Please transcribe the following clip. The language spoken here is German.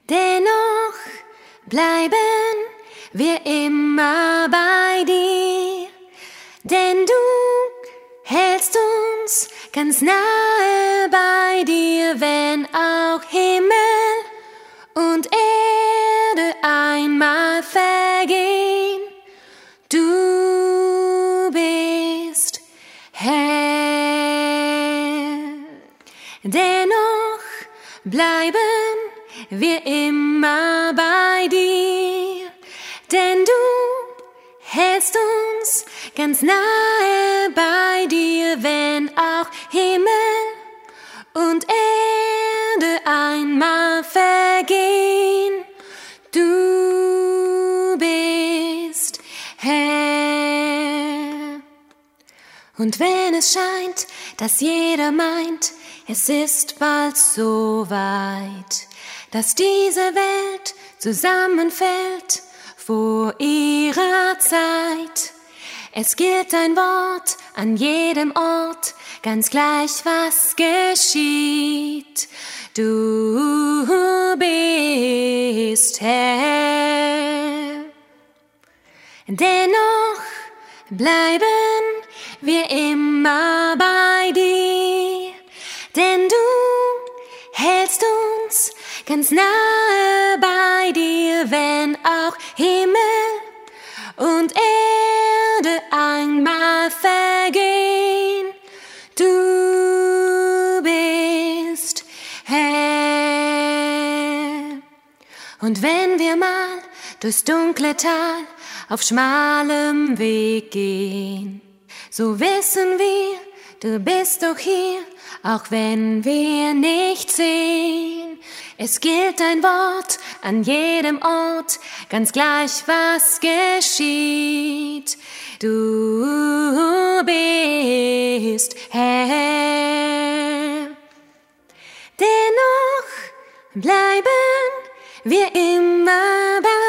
Dennoch bleiben wir immer bei dir, denn du hältst uns ganz nahe bei dir, wenn auch Himmel und Erde einmal vergehen. Du bist Herr. Dennoch bleiben wir immer bei dir, denn du hältst uns ganz nahe bei dir, wenn auch Himmel und Erde einmal vergehen. Du bist Herr. Und wenn es scheint, dass jeder meint, es ist bald so weit, dass diese Welt zusammenfällt vor ihrer Zeit. Es gilt ein Wort an jedem Ort, ganz gleich was geschieht. Du bist Herr. Dennoch bleiben wir immer bei dir, denn du hältst uns ganz nahe bei dir, wenn auch Himmel und Erde einmal vergehen. Du bist Herr. Und wenn wir mal durchs dunkle Tal auf schmalem Weg gehen, so wissen wir, du bist doch hier, auch wenn wir nicht sehen. Es gilt ein Wort an jedem Ort, ganz gleich was geschieht. Du bist Herr. Dennoch bleiben wir immer bei